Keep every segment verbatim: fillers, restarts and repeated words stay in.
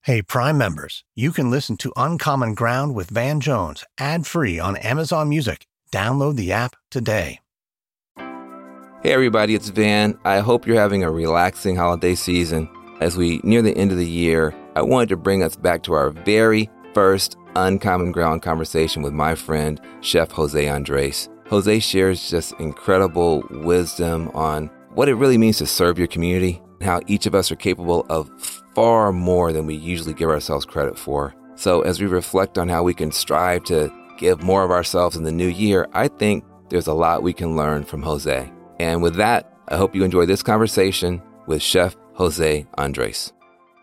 Hey, Prime members, you can listen to Uncommon Ground with Van Jones ad-free on Amazon Music. Download the app today. Hey everybody, it's Van. I hope you're having a relaxing holiday season. As we near the end of the year, I wanted to bring us back to our very first Uncommon Ground conversation with my friend, Chef Jose Andres. Jose shares just incredible wisdom on what it really means to serve your community, and how each of us are capable of far more than we usually give ourselves credit for. So as we reflect on how we can strive to give more of ourselves in the new year, I think there's a lot we can learn from Jose. And with that, I hope you enjoy this conversation with Chef Jose Andres.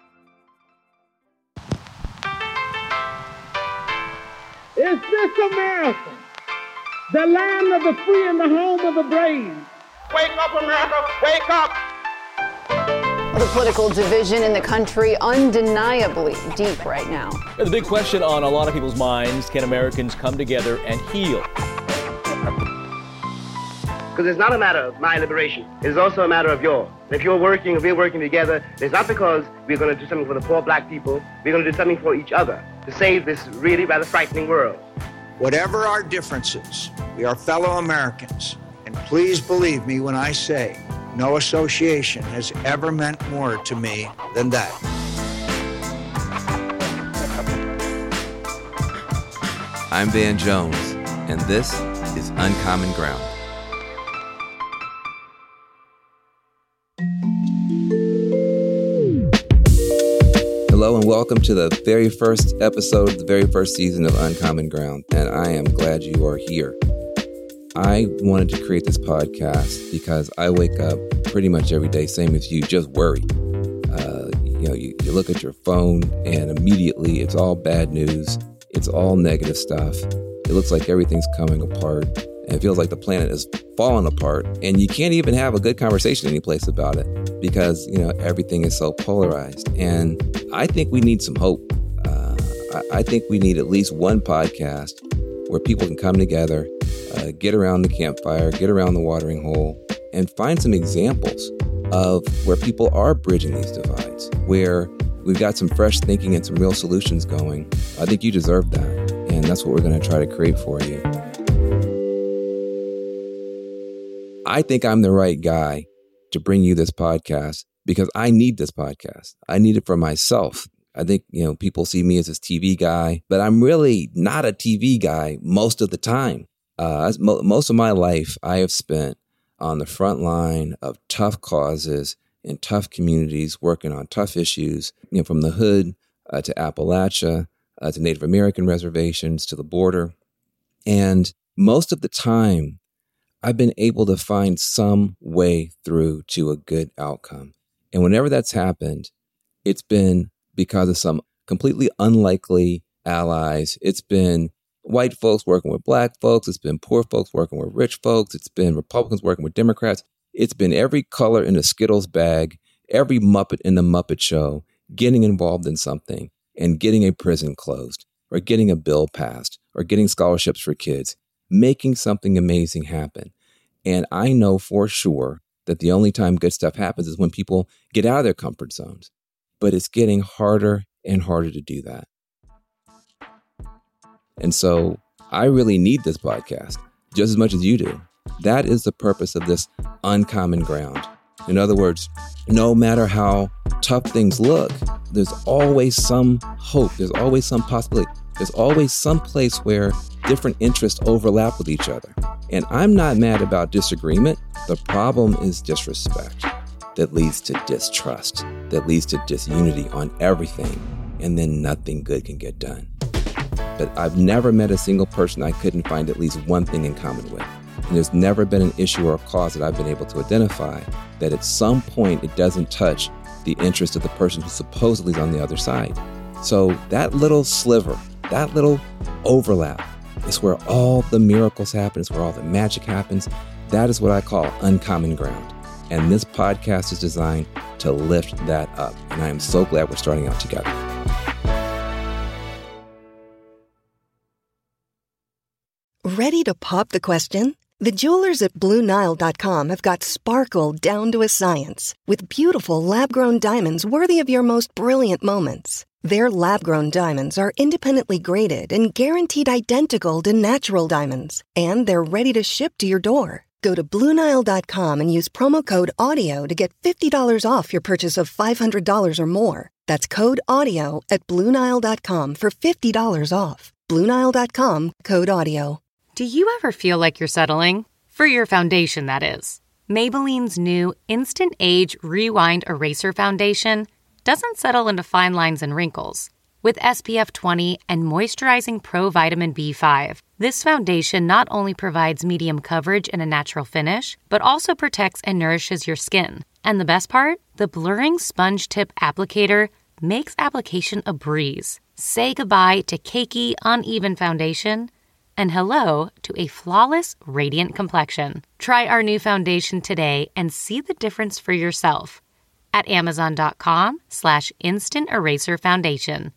Is this America, the land of the free and the home of the brave? Wake up, America, wake up! The political division in the country undeniably deep right now. The big question on a lot of people's minds, can Americans come together and heal? Because it's not a matter of my liberation. It's also a matter of yours. If you're working, if we're working together, it's not because we're going to do something for the poor black people. We're going to do something for each other to save this really rather frightening world. Whatever our differences, we are fellow Americans. And please believe me when I say, no association has ever meant more to me than that. I'm Van Jones, and this is Uncommon Ground. Hello and welcome to the very first episode of the very first season of Uncommon Ground, and I am glad you are here. I wanted to create this podcast because I wake up pretty much every day, same as you, just worried. Uh, you know, you, you look at your phone and immediately it's all bad news. It's all negative stuff. It looks like everything's coming apart and it feels like the planet is falling apart, and you can't even have a good conversation anyplace about it because, you know, everything is so polarized. And I think we need some hope. Uh, I, I think we need at least one podcast where people can come together, uh, get around the campfire, get around the watering hole, and find some examples of where people are bridging these divides, where we've got some fresh thinking and some real solutions going. I think you deserve that, and that's what we're going to try to create for you. I think I'm the right guy to bring you this podcast because I need this podcast. I need it for myself. I think, you know, people see me as this T V guy, but I'm really not a T V guy most of the time. Uh, most of my life I have spent on the front line of tough causes in tough communities, working on tough issues, you know, from the hood uh, to Appalachia, uh, to Native American reservations, to the border. And most of the time, I've been able to find some way through to a good outcome. And whenever that's happened, it's been because of some completely unlikely allies. It's been white folks working with black folks. It's been poor folks working with rich folks. It's been Republicans working with Democrats. It's been every color in the Skittles bag, every Muppet in the Muppet Show getting involved in something and getting a prison closed or getting a bill passed or getting scholarships for kids, making something amazing happen. And I know for sure that the only time good stuff happens is when people get out of their comfort zones. But it's getting harder and harder to do that. And so I really need this podcast just as much as you do. That is the purpose of this Uncommon Ground. In other words, no matter how tough things look, there's always some hope. There's always some possibility. There's always some place where different interests overlap with each other. And I'm not mad about disagreement. The problem is disrespect that leads to distrust, that leads to disunity on everything, and then nothing good can get done. But I've never met a single person I couldn't find at least one thing in common with. And there's never been an issue or a cause that I've been able to identify that at some point it doesn't touch the interest of the person who supposedly is on the other side. So that little sliver, that little overlap is where all the miracles happen. It's where all the magic happens. That is what I call uncommon ground. And this podcast is designed to lift that up. And I am so glad we're starting out together. Ready to pop the question? The jewelers at Blue Nile dot com have got sparkle down to a science with beautiful lab-grown diamonds worthy of your most brilliant moments. Their lab-grown diamonds are independently graded and guaranteed identical to natural diamonds, and they're ready to ship to your door. Go to Blue Nile dot com and use promo code AUDIO to get fifty dollars off your purchase of five hundred dollars or more. That's code AUDIO at Blue Nile dot com for fifty dollars off. Blue Nile dot com, code AUDIO. Do you ever feel like you're settling? For your foundation, that is. Maybelline's new Instant Age Rewind Eraser Foundation doesn't settle into fine lines and wrinkles. With S P F twenty and moisturizing Pro Vitamin B five, this foundation not only provides medium coverage and a natural finish, but also protects and nourishes your skin. And the best part? The blurring sponge tip applicator makes application a breeze. Say goodbye to cakey, uneven foundation and hello to a flawless, radiant complexion. Try our new foundation today and see the difference for yourself at amazon.com slash instant eraser foundation.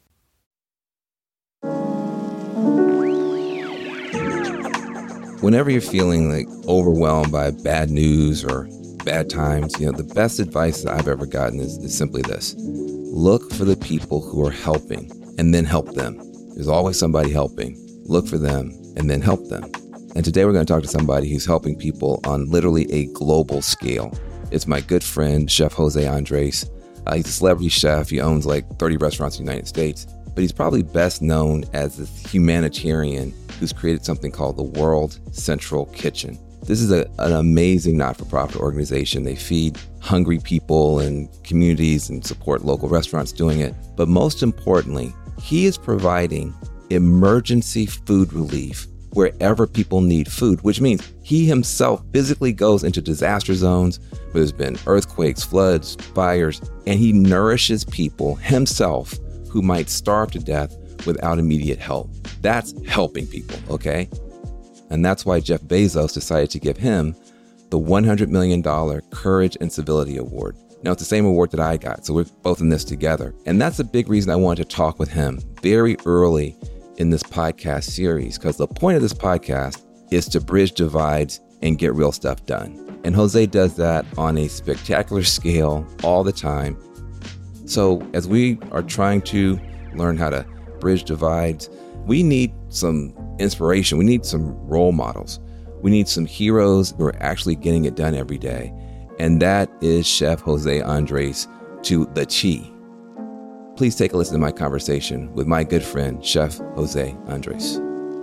Whenever you're feeling like overwhelmed by bad news or bad times, you know, the best advice that I've ever gotten is, is simply this. Look for the people who are helping and then help them. There's always somebody helping. Look for them and then help them. And today we're going to talk to somebody who's helping people on literally a global scale. It's my good friend, Chef Jose Andres. Uh, he's a celebrity chef. He owns like thirty restaurants in the United States. But he's probably best known as this humanitarian who's created something called the World Central Kitchen. This is a, an amazing not-for-profit organization. They feed hungry people and communities and support local restaurants doing it. But most importantly, he is providing emergency food relief wherever people need food, which means he himself physically goes into disaster zones where there's been earthquakes, floods, fires, and he nourishes people himself who might starve to death without immediate help. That's helping people, okay? And that's why Jeff Bezos decided to give him the one hundred million dollars Courage and Civility Award. Now, it's the same award that I got, so we're both in this together. And that's a big reason I wanted to talk with him very early in this podcast series, because the point of this podcast is to bridge divides and get real stuff done. And Jose does that on a spectacular scale all the time. So as we are trying to learn how to bridge divides, we need some inspiration. We need some role models. We need some heroes who are actually getting it done every day. And that is Chef Jose Andres to the Chi. Please take a listen to my conversation with my good friend, Chef Jose Andres.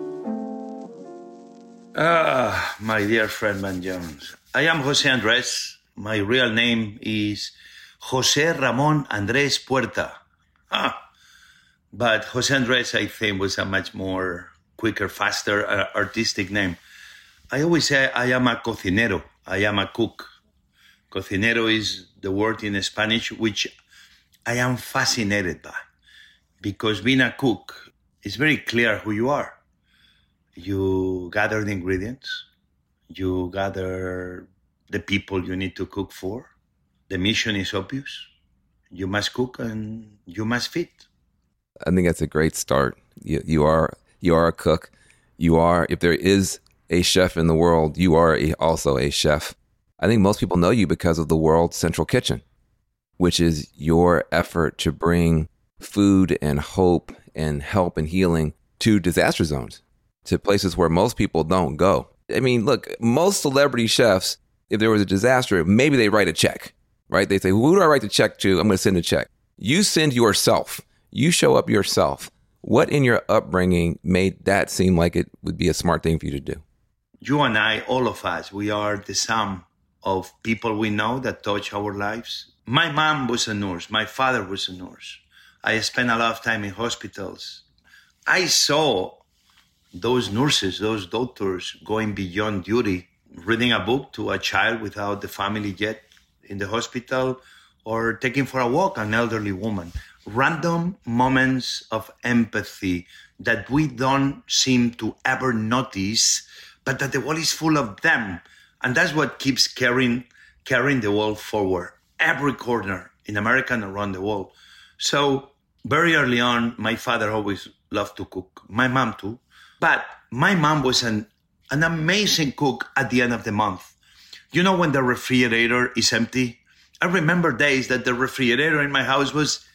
Ah, my dear friend Van Jones. I am Jose Andres. My real name is Jose Ramon Andres Puerta. Ah, but Jose Andres, I think, was a much more quicker, faster, uh, artistic name. I always say I am a cocinero. I am a cook. Cocinero is the word in Spanish, which I am fascinated by, because being a cook is very clear who you are. You gather the ingredients. You gather the people you need to cook for. The mission is obvious. You must cook and you must feed. I think that's a great start. You, you are you are a cook. You are, if there is a chef in the world, you are a, also a chef. I think most people know you because of the World Central Kitchen, which is your effort to bring food and hope and help and healing to disaster zones, to places where most people don't go. I mean, look, most celebrity chefs, if there was a disaster, maybe they write a check, right? They say, who do I write the check to? I'm going to send a check. You send yourself. You show up yourself. What in your upbringing made that seem like it would be a smart thing for you to do? You and I, all of us, we are the sum of people we know that touch our lives. My mom was a nurse. My father was a nurse. I spent a lot of time in hospitals. I saw those nurses, those doctors going beyond duty, reading a book to a child without the family yet in the hospital, or taking for a walk an elderly woman. Random moments of empathy that we don't seem to ever notice, but that the world is full of them. And that's what keeps carrying, carrying the world forward, every corner in America and around the world. So very early on, my father always loved to cook, my mom too. But my mom was an, an amazing cook at the end of the month. You know when the refrigerator is empty? I remember days that the refrigerator in my house was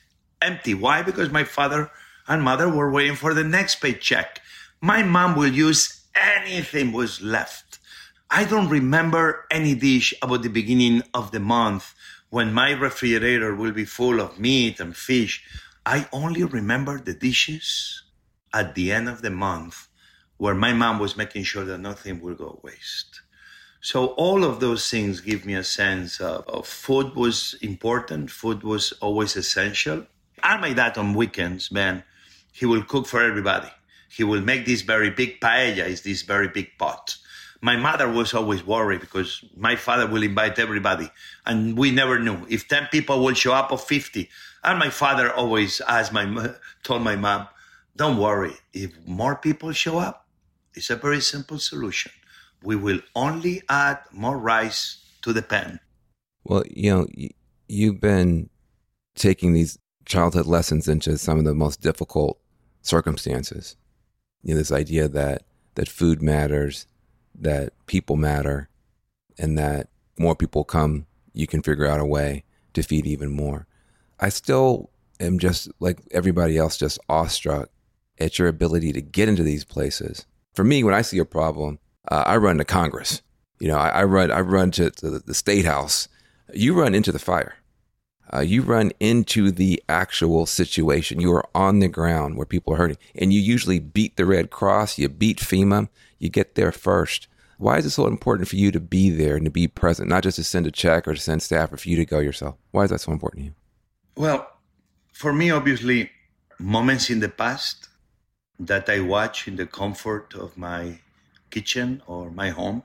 empty. Why? Because my father and mother were waiting for the next paycheck. My mom will use anything was left. I don't remember any dish about the beginning of the month when my refrigerator will be full of meat and fish. I only remember the dishes at the end of the month where my mom was making sure that nothing will go waste. So all of those things give me a sense of, of food was important. Food was always essential. And my dad on weekends, man, he will cook for everybody. He will make this very big paella, is this very big pot. My mother was always worried because my father will invite everybody. And we never knew if ten people will show up or fifty. And my father always asked my, told my mom, don't worry. If more people show up, it's a very simple solution. We will only add more rice to the pan. Well, you know, you've been taking these childhood lessons into some of the most difficult circumstances. You know, this idea that, that food matters, that people matter, and that more people come, you can figure out a way to feed even more. I still am just like everybody else, just awestruck at your ability to get into these places. For me, when I see a problem, uh, I run to Congress. You know, I, I run I run to, to the, the State House. You run into the fire. Uh, you run into the actual situation. You are on the ground where people are hurting. And you usually beat the Red Cross. You beat FEMA. You get there first. Why is it so important for you to be there and to be present, not just to send a check or to send staff, or for you to go yourself? Why is that so important to you? Well, for me, obviously, moments in the past that I watch in the comfort of my kitchen or my home,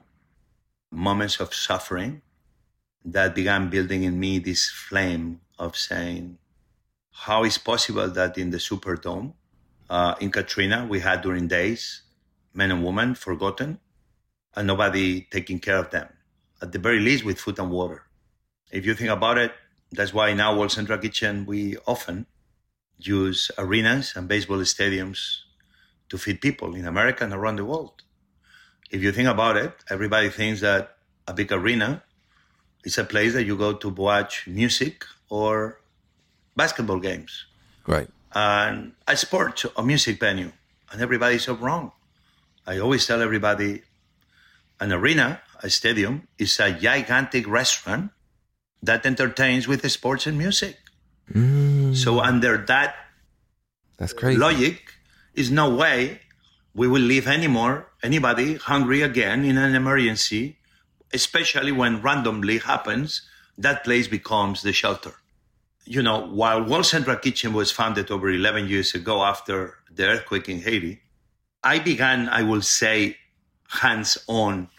moments of suffering that began building in me this flame of saying, how is possible that in the Superdome, uh, in Katrina, we had during days, men and women forgotten and nobody taking care of them, at the very least with food and water. If you think about it, that's why in our World Central Kitchen, we often use arenas and baseball stadiums to feed people in America and around the world. If you think about it, everybody thinks that a big arena is a place that you go to watch music or basketball games. Right. And a sport or music venue. And everybody's so wrong. I always tell everybody, an arena, a stadium, is a gigantic restaurant that entertains with sports and music. Mm. So under that That's crazy. logic, is no way we will leave anymore anybody hungry again in an emergency, especially when randomly happens, that place becomes the shelter. You know, while World Central Kitchen was founded over eleven years ago after the earthquake in Haiti, I began, I will say, hands-on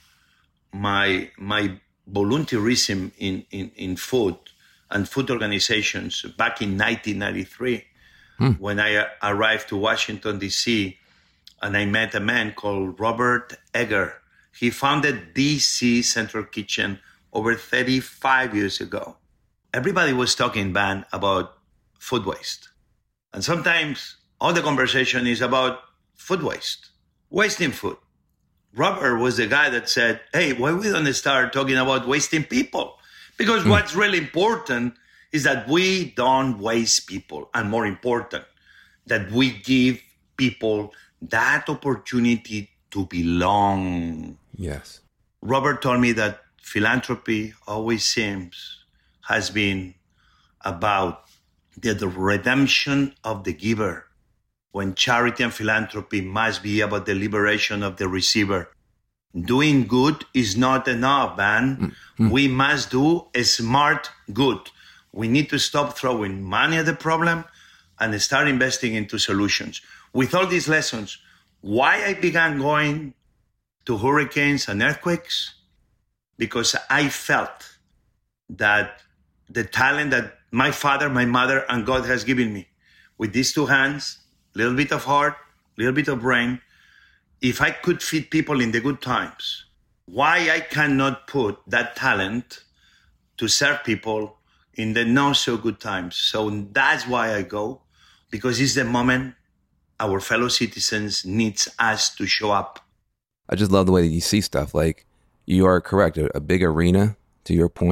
my my volunteerism in, in, in food and food organizations back in nineteen ninety-three, hmm. when I arrived to Washington, D C, and I met a man called Robert Egger. He founded D C Central Kitchen over thirty-five years ago. Everybody was talking, Van, about food waste. And sometimes all the conversation is about food waste, wasting food. Robert was the guy that said, hey, why we don't start talking about wasting people? Because mm. what's really important is that we don't waste people. And more important, that we give people that opportunity to belong. Yes. Robert told me that philanthropy always seems has been about the, the redemption of the giver, when charity and philanthropy must be about the liberation of the receiver. Doing good is not enough, man. Mm-hmm. We must do a smart good. We need to stop throwing money at the problem and start investing into solutions. With all these lessons, why I began going to hurricanes and earthquakes? Because I felt that the talent that my father, my mother, and God has given me, with these two hands, little bit of heart, little bit of brain, if I could feed people in the good times, why I cannot put that talent to serve people in the not so good times? So that's why I go, because it's the moment our fellow citizens needs us to show up. I just love the way that you see stuff. Like, you are correct. A, a big arena, to your point,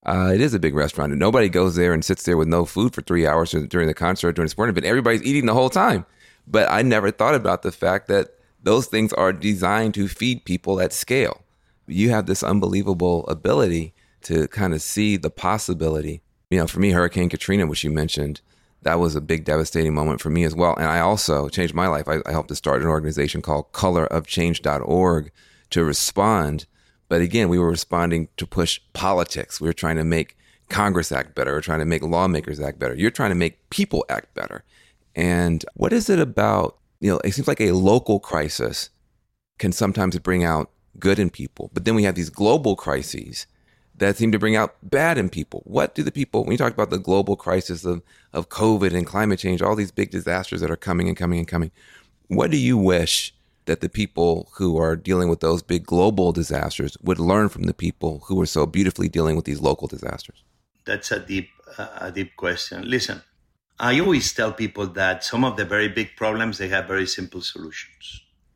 Uh, it is a big restaurant, and nobody goes there and sits there with no food for three hours during the concert, during the sporting event. Everybody's eating the whole time. But I never thought about the fact that those things are designed to feed people at scale. You have this unbelievable ability to kind of see the possibility. You know, for me, Hurricane Katrina, which you mentioned, that was a big devastating moment for me as well. And I also changed my life. I, I helped to start an organization called color of change dot org to respond. But again, we were responding to push politics. We were trying to make Congress act better. We were trying to make lawmakers act better. You're trying to make people act better. And what is it about, you know, it seems like a local crisis can sometimes bring out good in people. But then we have these global crises that seem to bring out bad in people. What do the people, when you talk about the global crisis of, of COVID and climate change, all these big disasters that are coming and coming and coming, what do you wish that the people who are dealing with those big global disasters would learn from the people who are so beautifully dealing with these local disasters? That's a deep, uh, a deep question. Listen, I always tell people that some of the very big problems, they have very simple solutions.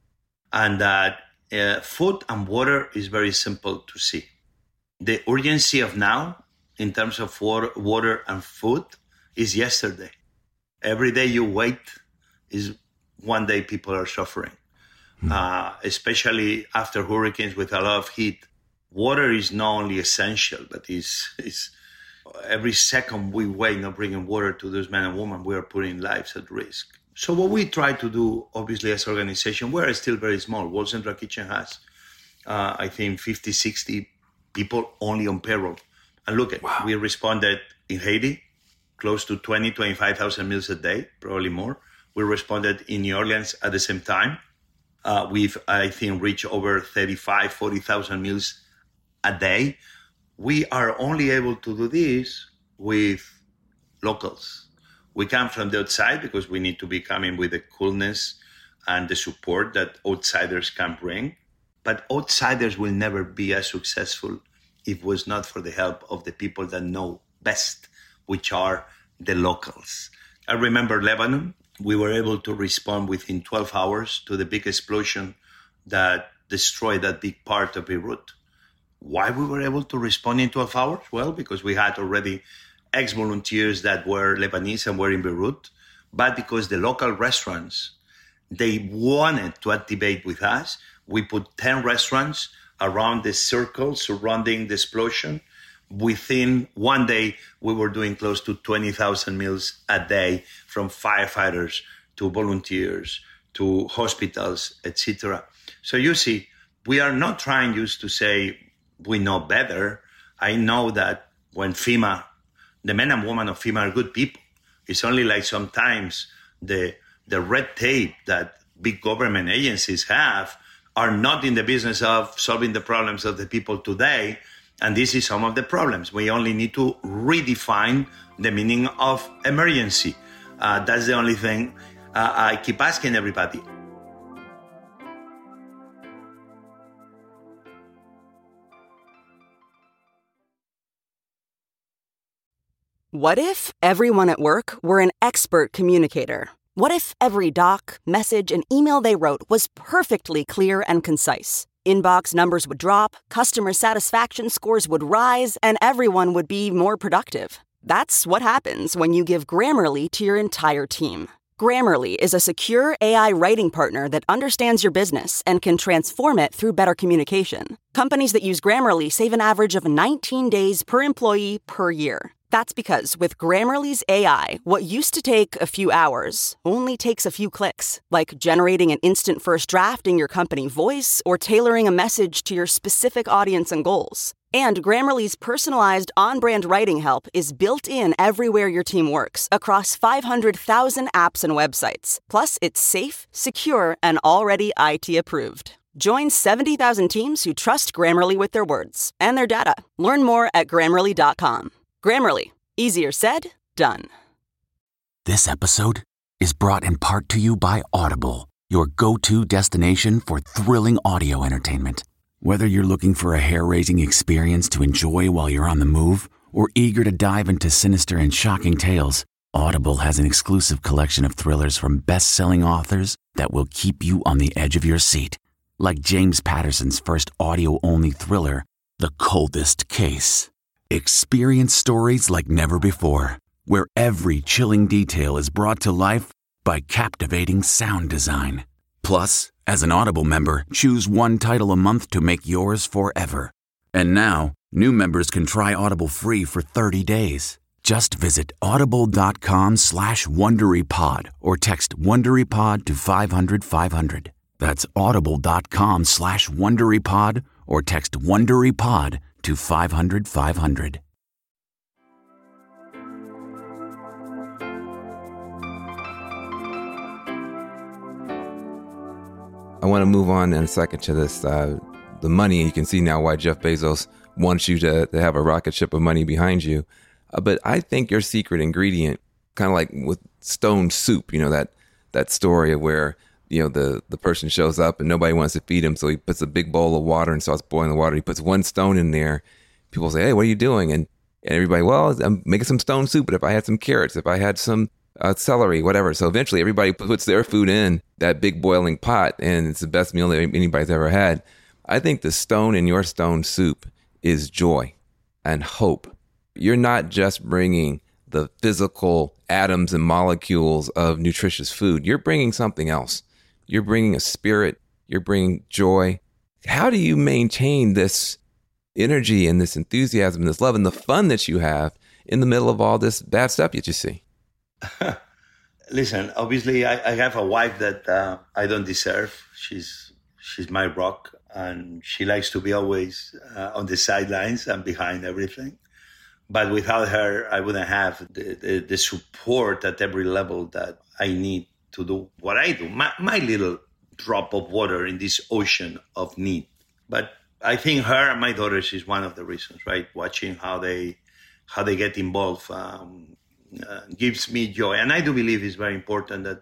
And that uh, food and water is very simple to see. The urgency of now, in terms of water, water and food, is yesterday. Every day you wait is one day people are suffering. Uh, especially after hurricanes with a lot of heat. Water is not only essential, but is is every second we wait not bringing water to those men and women, we are putting lives at risk. So what we try to do, obviously, as an organization, we're still very small. World Central Kitchen has, uh, I think, fifty, sixty people only on payroll. And look, at wow. we responded in Haiti, close to twenty, twenty-five thousand meals a day, probably more. We responded in New Orleans at the same time. Uh, we've, I think, reached over thirty-five, forty thousand meals a day. We are only able to do this with locals. We come from the outside because we need to be coming with the coolness and the support that outsiders can bring. But outsiders will never be as successful if it was not for the help of the people that know best, which are the locals. I remember Lebanon. We were able to respond within twelve hours to the big explosion that destroyed that big part of Beirut. Why we were able to respond in twelve hours? Well, because we had already ex-volunteers that were Lebanese and were in Beirut, but because the local restaurants, they wanted to activate with us. We put ten restaurants around the circle surrounding the explosion. Within one day, we were doing close to twenty thousand meals a day, from firefighters to volunteers to hospitals, et cetera. So you see, we are not trying just to say we know better. I know that when FEMA, the men and women of FEMA are good people. It's only like sometimes the the red tape that big government agencies have are not in the business of solving the problems of the people today. And this is some of the problems. We only need to redefine the meaning of emergency. Uh, that's the only thing uh, I keep asking everybody. What if everyone at work were an expert communicator? What if every doc, message, and email they wrote was perfectly clear and concise? Inbox numbers would drop, customer satisfaction scores would rise, and everyone would be more productive. That's what happens when you give Grammarly to your entire team. Grammarly is a secure A I writing partner that understands your business and can transform it through better communication. Companies that use Grammarly save an average of nineteen days per employee per year. That's because with Grammarly's A I, what used to take a few hours only takes a few clicks, like generating an instant first draft in your company voice or tailoring a message to your specific audience and goals. And Grammarly's personalized on-brand writing help is built in everywhere your team works, across five hundred thousand apps and websites. Plus, it's safe, secure, and already I T approved. Join seventy thousand teams who trust Grammarly with their words and their data. Learn more at Grammarly dot com. Grammarly. Easier said, done. This episode is brought in part to you by Audible, your go-to destination for thrilling audio entertainment. Whether you're looking for a hair-raising experience to enjoy while you're on the move or eager to dive into sinister and shocking tales, Audible has an exclusive collection of thrillers from best-selling authors that will keep you on the edge of your seat. Like James Patterson's first audio-only thriller, The Coldest Case. Experience stories like never before, where every chilling detail is brought to life by captivating sound design. Plus, as an Audible member, choose one title a month to make yours forever. And now, new members can try Audible free for thirty days. Just visit audible.com slash WonderyPod or text WonderyPod to five hundred five hundred. That's audible.com slash WonderyPod or text WonderyPod to five hundred five hundred. I want to move on in a second to this, uh, the money. You can see now why Jeff Bezos wants you to, to have a rocket ship of money behind you. Uh, but I think your secret ingredient, kind of like with stone soup, you know, that that story of where, you know, the, the person shows up and nobody wants to feed him. So he puts a big bowl of water and starts boiling the water. He puts one stone in there. People say, hey, what are you doing? And, and everybody, well, I'm making some stone soup. But if I had some carrots, if I had some uh, celery, whatever. So eventually everybody puts their food in that big boiling pot, and it's the best meal that anybody's ever had. I think the stone in your stone soup is joy and hope. You're not just bringing the physical atoms and molecules of nutritious food. You're bringing something else. You're bringing a spirit. You're bringing joy. How do you maintain this energy and this enthusiasm and this love and the fun that you have in the middle of all this bad stuff that you see? Listen, obviously, I, I have a wife that uh, I don't deserve. She's she's my rock, and she likes to be always uh, on the sidelines and behind everything. But without her, I wouldn't have the, the, the support at every level that I need to do what I do. My, my little drop of water in this ocean of need. But I think her and my daughters is one of the reasons, right? Watching how they how they get involved um, uh, gives me joy. And I do believe it's very important that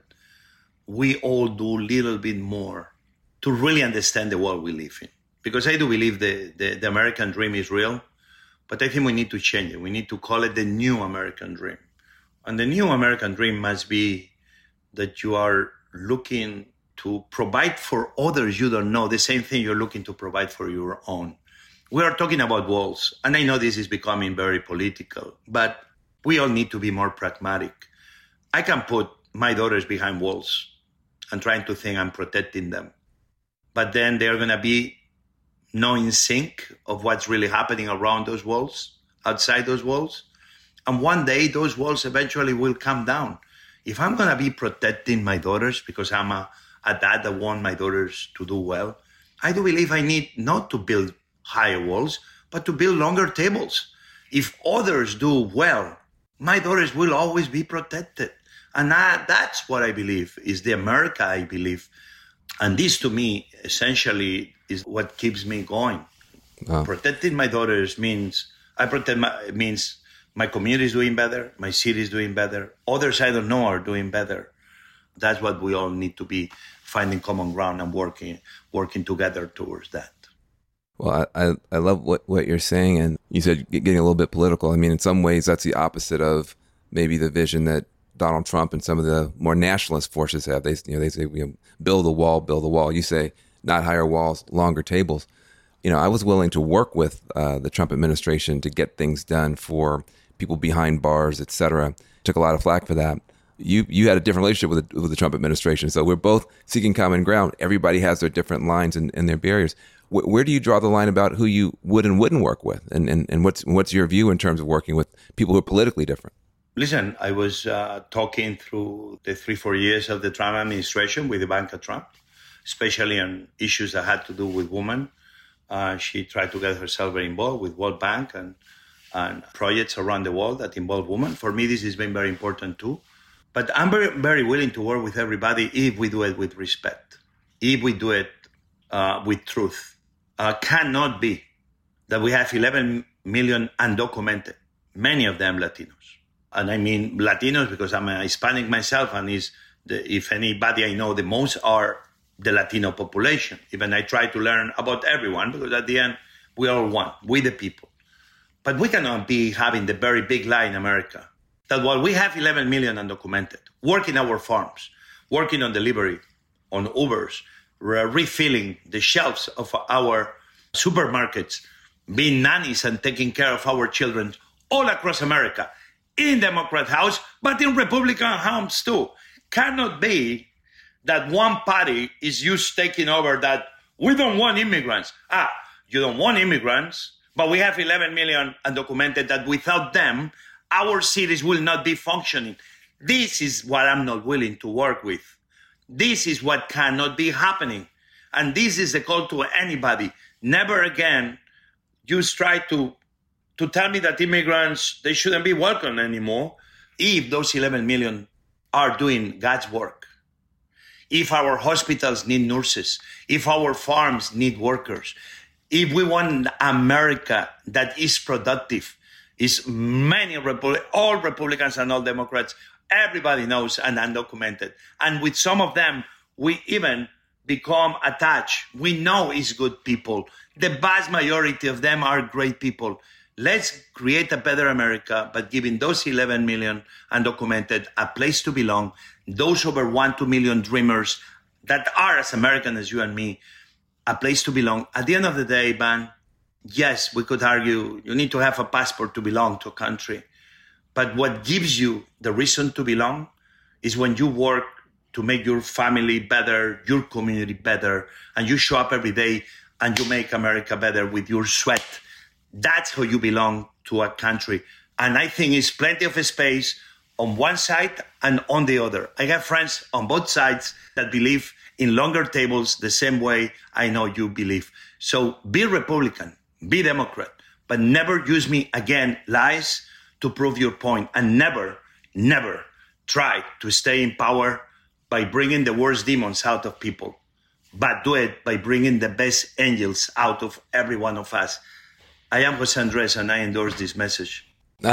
we all do a little bit more to really understand the world we live in. Because I do believe the, the, the American dream is real. But I think we need to change it. We need to call it the new American dream. And the new American dream must be that you are looking to provide for others you don't know the same thing you're looking to provide for your own. We are talking about walls. And I know this is becoming very political, but we all need to be more pragmatic. I can put my daughters behind walls and trying to think I'm protecting them. But then they're going to be not in sync of what's really happening around those walls, outside those walls. And one day those walls eventually will come down. If I'm going to be protecting my daughters because I'm a, a dad that want my daughters to do well, I do believe I need not to build higher walls, but to build longer tables. If others do well, my daughters will always be protected. And I, that's what I believe is the America I believe. And this to me essentially is what keeps me going. Wow. Protecting my daughters means I protect my means my community is doing better, my city is doing better, others I don't know are doing better. That's what we all need to be finding common ground and working working together towards that. Well, I, I, I love what, what you're saying, and you said getting a little bit political. I mean, in some ways, that's the opposite of maybe the vision that Donald Trump and some of the more nationalist forces have. They, you know, they say, you know, build a wall, build a wall. You say not higher walls, longer tables. You know, I was willing to work with uh, the Trump administration to get things done for people behind bars, et cetera. Took a lot of flack for that. You you had a different relationship with the, with the Trump administration, so we're both seeking common ground. Everybody has their different lines and, and their barriers. Where, where do you draw the line about who you would and wouldn't work with, and, and and what's what's your view in terms of working with people who are politically different? Listen, I was uh, talking through the three four years of the Trump administration with Ivanka Trump, especially on issues that had to do with women. Uh, she tried to get herself very involved with World Bank and and projects around the world that involve women. For me, this has been very important too. But I'm very, very willing to work with everybody if we do it with respect, if we do it uh, with truth. Uh, cannot be that we have eleven million undocumented, many of them Latinos. And I mean Latinos because I'm a Hispanic myself, and is the, if anybody I know, the most are the Latino population. Even I try to learn about everyone because at the end, we are one, we the people. But we cannot be having the very big lie in America that while we have eleven million undocumented, working our farms, working on delivery, on Ubers, re- refilling the shelves of our supermarkets being nannies and taking care of our children all across America, in Democrat House, but in Republican homes too. Cannot be that one party is used taking over that we don't want immigrants. Ah, you don't want immigrants, but we have eleven million undocumented that without them, our cities will not be functioning. This is what I'm not willing to work with. This is what cannot be happening. And this is the call to anybody. Never again just try to, to tell me that immigrants, they shouldn't be welcome anymore if those eleven million are doing God's work. If our hospitals need nurses, if our farms need workers, if we want America that is productive, is many, Repu- all Republicans and all Democrats, everybody knows and undocumented. And with some of them, we even become attached. We know it's good people. The vast majority of them are great people. Let's create a better America, but giving those eleven million undocumented a place to belong, those over one, two million dreamers that are as American as you and me, a place to belong. At the end of the day, Van, yes, we could argue you need to have a passport to belong to a country. But what gives you the reason to belong is when you work to make your family better, your community better, and you show up every day and you make America better with your sweat. That's how you belong to a country. And I think it's plenty of space on one side and on the other. I have friends on both sides that believe in longer tables the same way I know you believe. So be Republican, be Democrat, but never use me again, lies, to prove your point. And never, never try to stay in power by bringing the worst demons out of people, but do it by bringing the best angels out of every one of us. I am Jose Andres, and I endorse this message.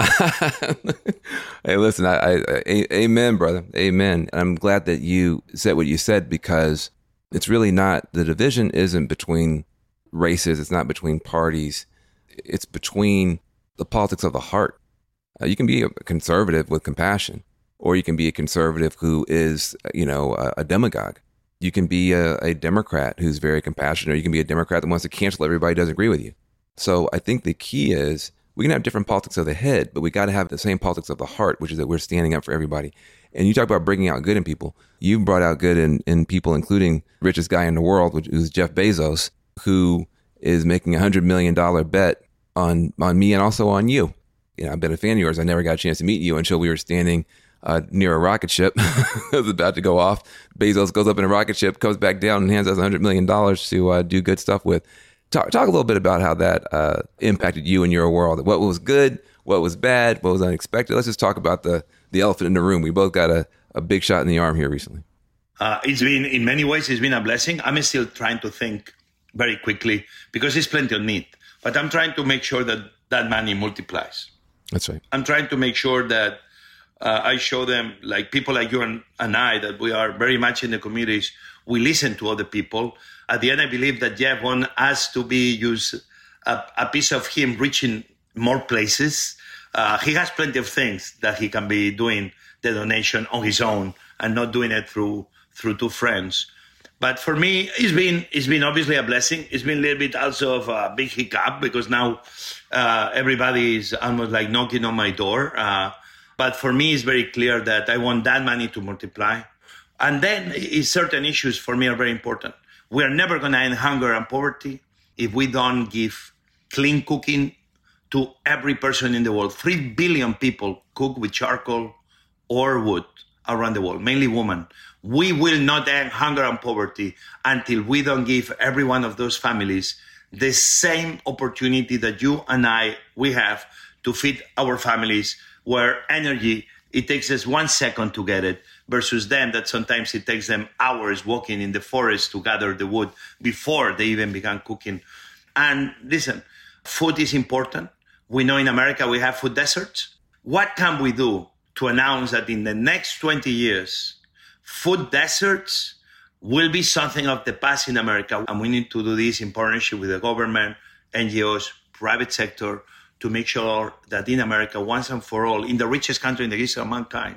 Hey, listen, I, I, I, amen, brother. Amen. And I'm glad that you said what you said, because it's really not, the division isn't between races. It's not between parties. It's between the politics of the heart. Uh, you can be a conservative with compassion, or you can be a conservative who is, you know, a, a demagogue. You can be a, a Democrat who's very compassionate, or you can be a Democrat that wants to cancel everybody who doesn't agree with you. So I think the key is we can have different politics of the head, but we got to have the same politics of the heart, which is that we're standing up for everybody. And you talk about bringing out good in people. You brought out good in, in people, including the richest guy in the world, which is Jeff Bezos, who is making a one hundred million dollars bet on, on me and also on you. You know, I've been a fan of yours. I never got a chance to meet you until we were standing uh, near a rocket ship. It was about to go off. Bezos goes up in a rocket ship, comes back down, and hands us one hundred million dollars to uh, do good stuff with. Talk, talk a little bit about how that uh, impacted you and your world. What was good, what was bad, what was unexpected. Let's just talk about the, the elephant in the room. We both got a, a big shot in the arm here recently. Uh, it's been, in many ways, it's been a blessing. I'm still trying to think very quickly because there's plenty of need. But I'm trying to make sure that that money multiplies. That's right. I'm trying to make sure that uh, I show them, like people like you and, and I, that we are very much in the communities. We listen to other people. At the end, I believe that Jeff wants us to be use a, a piece of him reaching more places. Uh, he has plenty of things that he can be doing the donation on his own and not doing it through through two friends. But for me, it's been it's been obviously a blessing. It's been a little bit also of a big hiccup because now uh, everybody is almost like knocking on my door. Uh, but for me, it's very clear that I want that money to multiply. And then certain issues for me are very important. We are never going to end hunger and poverty if we don't give clean cooking to every person in the world. Three billion people cook with charcoal or wood around the world, mainly women. We will not end hunger and poverty until we don't give every one of those families the same opportunity that you and I, we have to feed our families, where energy, it takes us one second to get it, versus them that sometimes it takes them hours walking in the forest to gather the wood before they even began cooking. And listen, food is important. We know in America we have food deserts. What can we do to announce that in the next twenty years, food deserts will be something of the past in America? And we need to do this in partnership with the government, N G Os, private sector, to make sure that in America, once and for all, in the richest country in the history of mankind,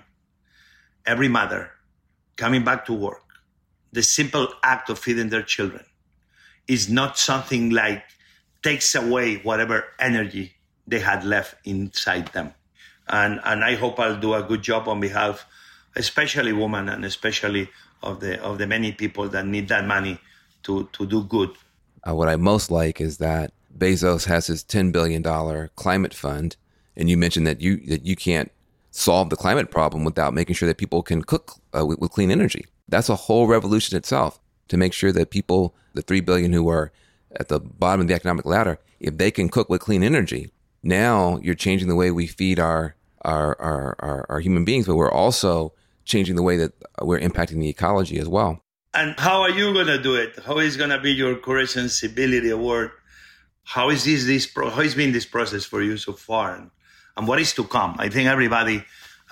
every mother coming back to work, the simple act of feeding their children is not something like takes away whatever energy they had left inside them. And and I hope I'll do a good job on behalf, especially women and especially of the of the many people that need that money to, to do good. Uh, what I most like is that Bezos has his ten billion dollars climate fund. And you mentioned that you that you can't solve the climate problem without making sure that people can cook uh, with, with clean energy. That's a whole revolution itself, to make sure that people, the three billion who are at the bottom of the economic ladder, if they can cook with clean energy, now you're changing the way we feed our our our, our, our human beings, but we're also changing the way that we're impacting the ecology as well. And how are you going to do it? How is going to be your Courage Sensibility Award? How is this, this pro- how has been this process for you so far? And, and what is to come? I think everybody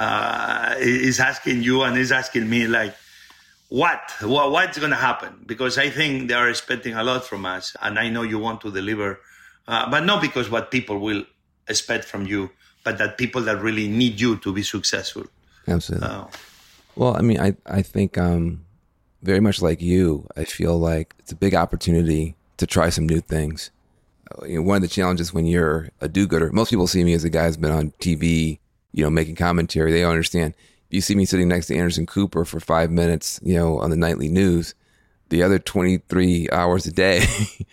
uh, is asking you and is asking me, like, what? what what's going to happen? Because I think they are expecting a lot from us. And I know you want to deliver, uh, but not because what people will expect from you, but that people that really need you to be successful. Absolutely. Uh, well, I mean, I, I think um, very much like you, I feel like it's a big opportunity to try some new things. You know, one of the challenges when you're a do-gooder, most people see me as a guy who's been on T V, you know, making commentary. They don't understand. You see me sitting next to Anderson Cooper for five minutes, you know, on the nightly news. The other twenty-three hours a day,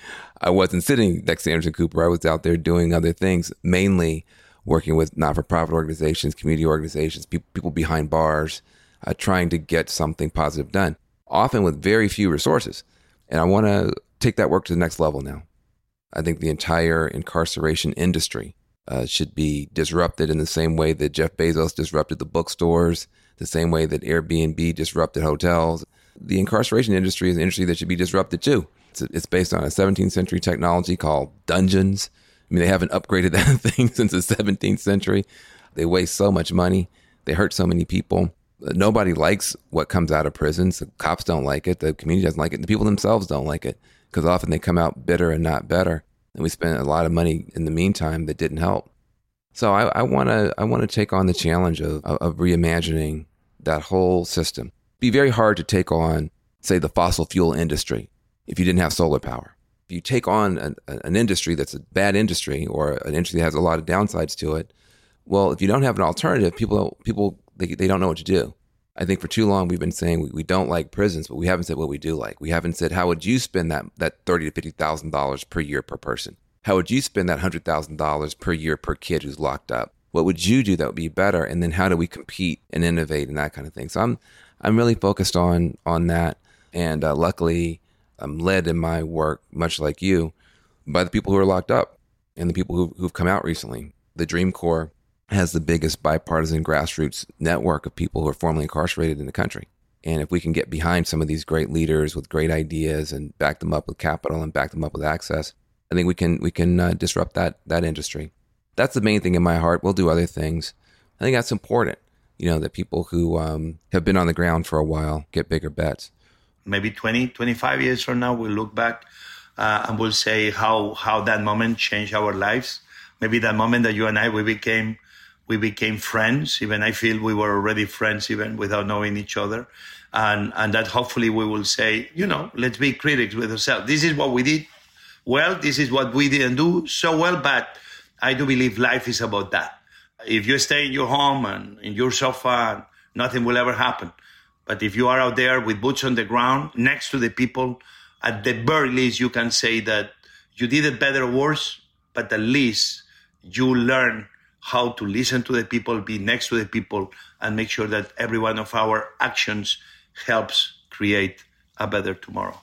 I wasn't sitting next to Anderson Cooper. I was out there doing other things, mainly working with not-for-profit organizations, community organizations, people, people behind bars, uh, trying to get something positive done, often with very few resources. And I want to take that work to the next level now. I think the entire incarceration industry uh, should be disrupted in the same way that Jeff Bezos disrupted the bookstores, the same way that Airbnb disrupted hotels. The incarceration industry is an industry that should be disrupted too. It's, it's based on a seventeenth century technology called dungeons. I mean, they haven't upgraded that thing since the seventeenth century. They waste so much money. They hurt so many people. Nobody likes what comes out of prisons. The cops don't like it. The community doesn't like it. The people themselves don't like it, because often they come out bitter and not better. And we spent a lot of money in the meantime that didn't help. So I want to I want to take on the challenge of, of reimagining that whole system. It'd be very hard to take on, say, the fossil fuel industry if you didn't have solar power. If you take on an, an industry that's a bad industry, or an industry that has a lot of downsides to it, well, if you don't have an alternative, people people they, they don't know what to do. I think for too long we've been saying we, we don't like prisons, but we haven't said what we do like. We haven't said, how would you spend that that thirty to fifty thousand dollars per year per person? How would you spend that hundred thousand dollars per year per kid who's locked up? What would you do that would be better? And then how do we compete and innovate and that kind of thing? So I'm I'm really focused on on that, and uh, luckily I'm led in my work, much like you, by the people who are locked up and the people who who've come out recently. The Dream Corps has the biggest bipartisan grassroots network of people who are formerly incarcerated in the country. And if we can get behind some of these great leaders with great ideas and back them up with capital and back them up with access, I think we can we can uh, disrupt that that industry. That's the main thing in my heart. We'll do other things. I think that's important, you know, that people who um, have been on the ground for a while get bigger bets. Maybe twenty, twenty-five years from now, we'll look back uh, and we'll say how how that moment changed our lives. Maybe that moment that you and I, we became we became friends. Even I feel we were already friends even without knowing each other. And and that hopefully we will say, you know, let's be critics with ourselves. This is what we did well. This is what we didn't do so well. But I do believe life is about that. If you stay in your home and in your sofa, nothing will ever happen. But if you are out there with boots on the ground, next to the people, at the very least, you can say that you did it better or worse, but at least you learn how to listen to the people, be next to the people, and make sure that every one of our actions helps create a better tomorrow.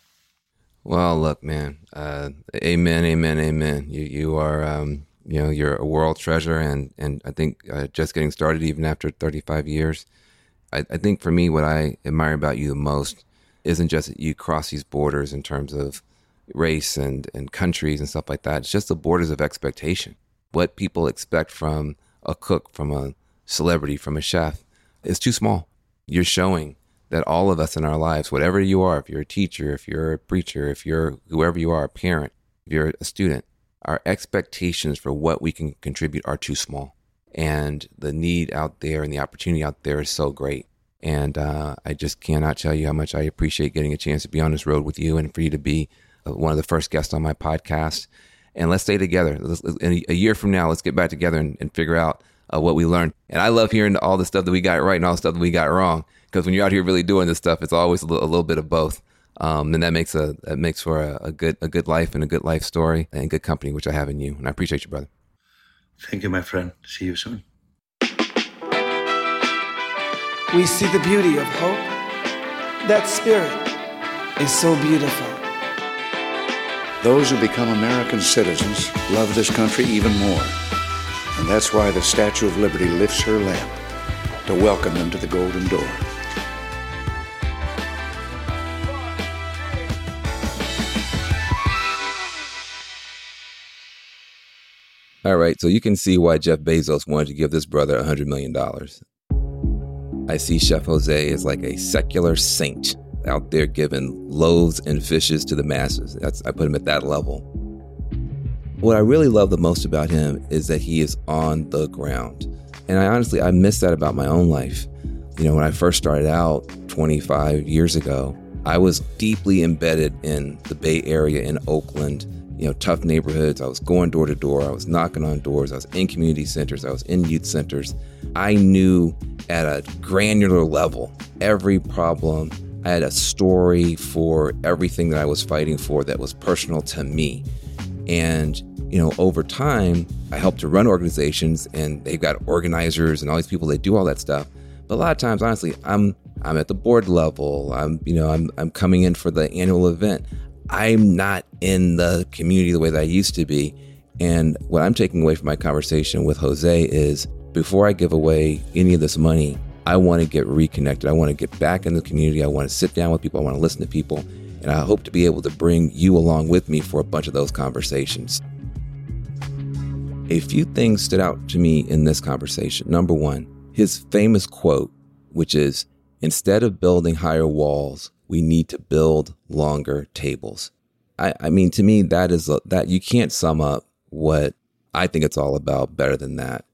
Well, look, man, uh, amen, amen, amen. You you are, um, you know, you're a world treasure, and, and I think uh, just getting started even after thirty-five years. I, I think for me, what I admire about you the most isn't just that you cross these borders in terms of race and, and countries and stuff like that. It's just the borders of expectation. What people expect from a cook, from a celebrity, from a chef is too small. You're showing that all of us in our lives, whatever you are, if you're a teacher, if you're a preacher, if you're whoever you are, a parent, if you're a student, our expectations for what we can contribute are too small. And the need out there and the opportunity out there is so great. And uh, I just cannot tell you how much I appreciate getting a chance to be on this road with you and for you to be one of the first guests on my podcast. and let's stay together. Let's, in a year from now, let's get back together and, and figure out uh, what we learned. And I love hearing all the stuff that we got right and all the stuff that we got wrong, because when you're out here really doing this stuff, it's always a little, a little bit of both. Um, and that makes a that makes for a, a good a good life and a good life story and good company, which I have in you. And I appreciate you, brother. Thank you, my friend. See you soon. We see the beauty of hope. That spirit is so beautiful. Those who become American citizens love this country even more. And that's why the Statue of Liberty lifts her lamp to welcome them to the Golden Door. All right, so you can see why Jeff Bezos wanted to give this brother one hundred million dollars. I see Chef Jose as like a secular saint out there giving loaves and fishes to the masses. That's, I put him at that level. What I really love the most about him is that he is on the ground. And I honestly, I miss that about my own life. You know, when I first started out twenty-five years ago, I was deeply embedded in the Bay Area in Oakland, you know, tough neighborhoods. I was going door to door. I was knocking on doors. I was in community centers. I was in youth centers. I knew at a granular level every problem. I had a story for everything that I was fighting for that was personal to me. And, you know, over time, I helped to run organizations, and they've got organizers and all these people that do all that stuff. But a lot of times, honestly, I'm I'm at the board level. I'm, you know, I'm I'm coming in for the annual event. I'm not in the community the way that I used to be. And what I'm taking away from my conversation with Jose is, before I give away any of this money, I want to get reconnected. I want to get back in the community. I want to sit down with people. I want to listen to people. And I hope to be able to bring you along with me for a bunch of those conversations. A few things stood out to me in this conversation. Number one, his famous quote, which is, instead of building higher walls, we need to build longer tables. I, I mean, to me, that is a, that you can't sum up what I think it's all about better than that.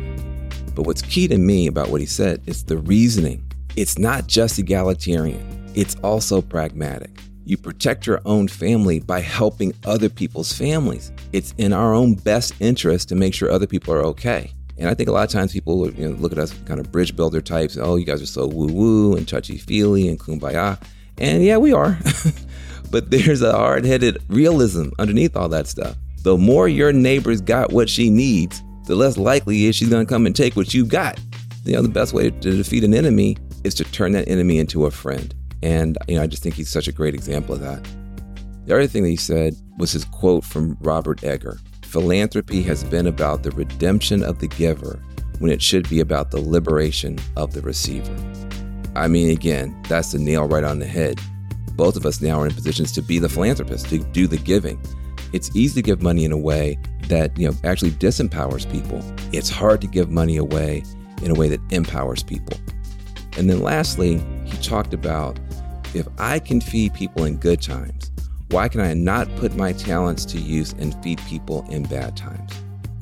But what's key to me about what he said is the reasoning. It's not just egalitarian. It's also pragmatic. You protect your own family by helping other people's families. It's in our own best interest to make sure other people are okay. And I think a lot of times people, you know, look at us kind of bridge builder types. Oh, you guys are so woo-woo and touchy-feely and kumbaya. And yeah, we are. But there's a hard-headed realism underneath all that stuff. The more your neighbor's got what she needs, the less likely is she's going to come and take what you got. You know, the best way to defeat an enemy is to turn that enemy into a friend. And, you know, I just think he's such a great example of that. The other thing that he said was his quote from Robert Egger. Philanthropy has been about the redemption of the giver when it should be about the liberation of the receiver. I mean, again, that's the nail right on the head. Both of us now are in positions to be the philanthropist, to do the giving. It's easy to give money in a way that, you know, actually disempowers people. It's hard to give money away in a way that empowers people. And then lastly, he talked about, if I can feed people in good times, why can I not put my talents to use and feed people in bad times?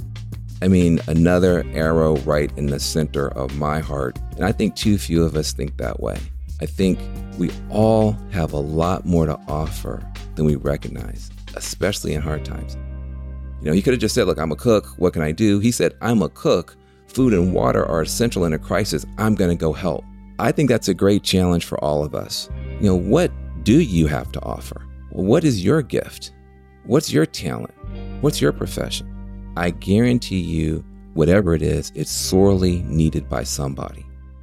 I mean, another arrow right in the center of my heart. And I think too few of us think that way. I think we all have a lot more to offer than we recognize, especially in hard times. You know, he could have just said, look, I'm a cook. What can I do? He said, I'm a cook. Food and water are essential in a crisis. I'm going to go help. I think that's a great challenge for all of us. You know, what do you have to offer? Well, what is your gift? What's your talent? What's your profession? I guarantee you, whatever it is, it's sorely needed by somebody.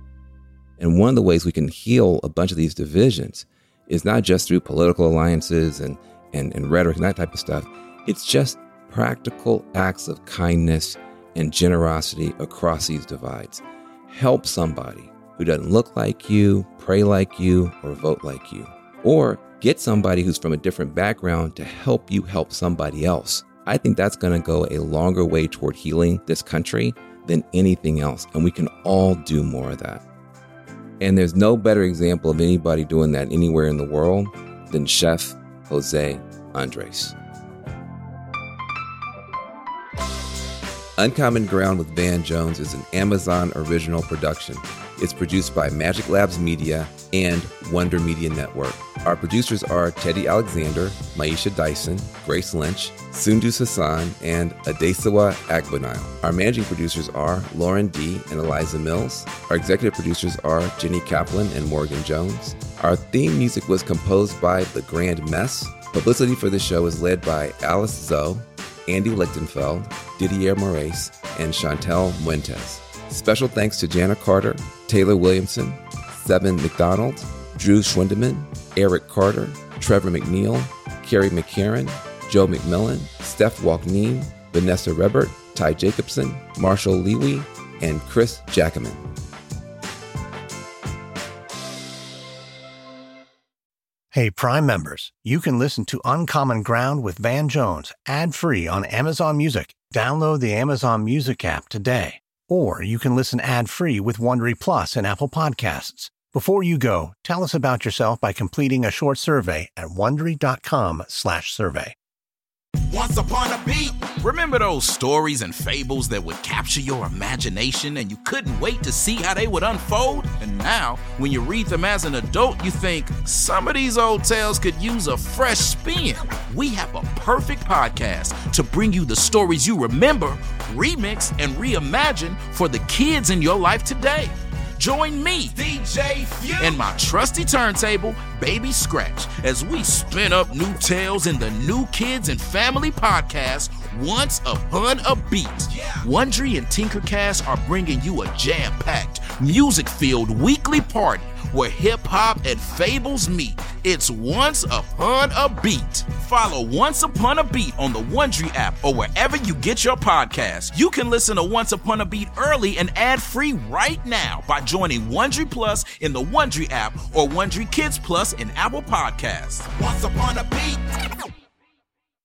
And one of the ways we can heal a bunch of these divisions is not just through political alliances and, and, and rhetoric and that type of stuff. It's just practical acts of kindness and generosity across these divides. Help somebody who doesn't look like you, pray like you, or vote like you. Or get somebody who's from a different background to help you help somebody else. I think that's going to go a longer way toward healing this country than anything else. And we can all do more of that. And there's no better example of anybody doing that anywhere in the world than Chef Jose Andres. Uncommon Ground with Van Jones is an Amazon original production. It's produced by Magic Labs Media and Wonder Media Network. Our producers are Teddy Alexander, Maisha Dyson, Grace Lynch, Sundus Hassan, and Adesawa Agbonile. Our managing producers are Lauren D. and Eliza Mills. Our executive producers are Jenny Kaplan and Morgan Jones. Our theme music was composed by The Grand Mess. Publicity for the show is led by Alice Zoe, Andy Lichtenfeld, Didier Moraes, and Chantel Muentes. Special thanks to Jana Carter, Taylor Williamson, Seven McDonald, Drew Schwindeman, Eric Carter, Trevor McNeil, Carrie McCarran, Joe McMillan, Steph Walkneen, Vanessa Rebert, Ty Jacobson, Marshall Lewy, and Chris Jackaman. Hey, Prime members, you can listen to Uncommon Ground with Van Jones ad-free on Amazon Music. Download the Amazon Music app today. Or you can listen ad-free with Wondery Plus and Apple Podcasts. Before you go, tell us about yourself by completing a short survey at Wondery.com slash survey. Once upon a beat. Remember those stories and fables that would capture your imagination and you couldn't wait to see how they would unfold? And now, when you read them as an adult, you think, some of these old tales could use a fresh spin. We have a perfect podcast to bring you the stories you remember, remix, and reimagine for the kids in your life today. Join me, D J Few, and my trusty turntable, Baby Scratch, as we spin up new tales in the New Kids and Family podcast, Once Upon a Beat. Yeah. Wondery and Tinkercast are bringing you a jam-packed, music-filled weekly party where hip-hop and fables meet. It's Once Upon a Beat. Follow Once Upon a Beat on the Wondery app or wherever you get your podcasts. You can listen to Once Upon a Beat early and ad-free right now by joining Wondery Plus in the Wondery app or Wondery Kids Plus in Apple Podcasts. Once Upon a Beat.